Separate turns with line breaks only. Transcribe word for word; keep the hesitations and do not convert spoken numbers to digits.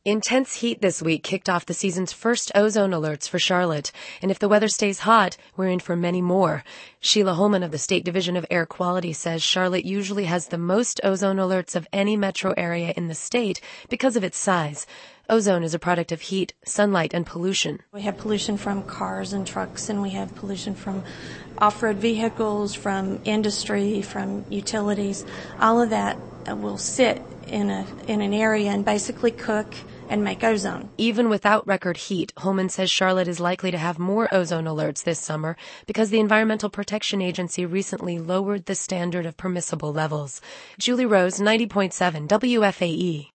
Intense heat this week kicked off the season's first ozone alerts for Charlotte, and if the weather stays hot, we're in for many more. Sheila Holman of the State Division of Air Quality says Charlotte usually has the most ozone alerts of any metro area in the state because of its size. Ozone is a product of heat, sunlight, and pollution.
We have pollution from cars and trucks, and we have pollution from off-road vehicles, from industry, from utilities. All of that will sit in a in an area and basically cook and make ozone.
Even without record heat, Holman says Charlotte is likely to have more ozone alerts this summer because the Environmental Protection Agency recently lowered the standard of permissible levels. Julie Rose, ninety point seven W F A E.